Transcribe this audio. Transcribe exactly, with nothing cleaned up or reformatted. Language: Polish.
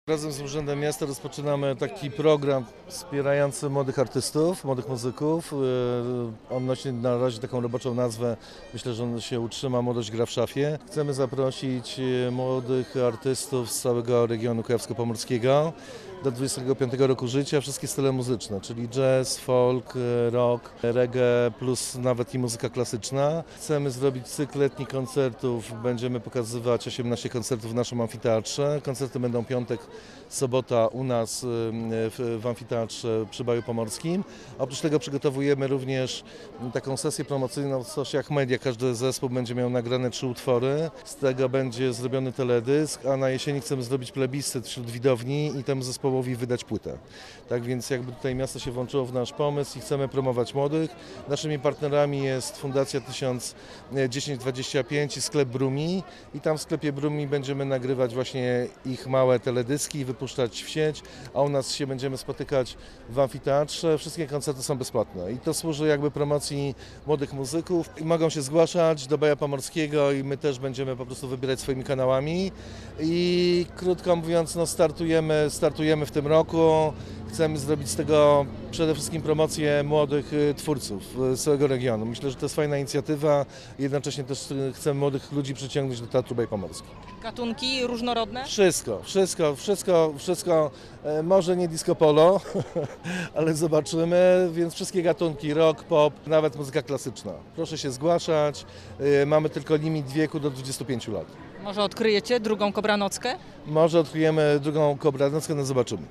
Razem z Urzędem Miasta rozpoczynamy taki program wspierający młodych artystów, młodych muzyków. On nosi na razie taką roboczą nazwę, myślę, że on się utrzyma, Młodość gra w szafie. Chcemy zaprosić młodych artystów z całego regionu kujawsko-pomorskiego do dwudziestego piątego roku życia, wszystkie style muzyczne, czyli jazz, folk, rock, reggae, plus nawet i muzyka klasyczna. Chcemy zrobić cykl letnich koncertów, będziemy pokazywać osiemnaście koncertów w naszym amfiteatrze. Koncerty będą piątek, sobota u nas w, w amfiteatrze przy Baju Pomorskim. Oprócz tego przygotowujemy również taką sesję promocyjną w social media. Każdy zespół będzie miał nagrane trzy utwory, z tego będzie zrobiony teledysk, a na jesieni chcemy zrobić plebiscyt wśród widowni i temu zespołowi wydać płytę. Tak więc jakby tutaj miasto się włączyło w nasz pomysł i chcemy promować młodych. Naszymi partnerami jest Fundacja tysiąc dziesięć dwadzieścia pięć i sklep Brumi i tam w sklepie Brumi będziemy nagrywać właśnie ich małe teledyski i wypuszczać w sieć, a u nas się będziemy spotykać w amfiteatrze. Wszystkie koncerty są bezpłatne i to służy jakby promocji młodych muzyków i mogą się zgłaszać do Baja Pomorskiego i my też będziemy po prostu wybierać swoimi kanałami i krótko mówiąc, no startujemy, startujemy w tym roku. Chcemy zrobić z tego przede wszystkim promocję młodych twórców z całego regionu. Myślę, że to jest fajna inicjatywa. Jednocześnie też chcemy młodych ludzi przyciągnąć do Teatru Baj Pomorski. Gatunki różnorodne? Wszystko, wszystko, wszystko, wszystko. Może nie disco polo, ale zobaczymy, więc wszystkie gatunki, rock, pop, nawet muzyka klasyczna. Proszę się zgłaszać. Mamy tylko limit wieku do dwudziestu pięciu lat. Może odkryjecie drugą Kobranockę? Może odkryjemy drugą Kobranockę, no zobaczymy.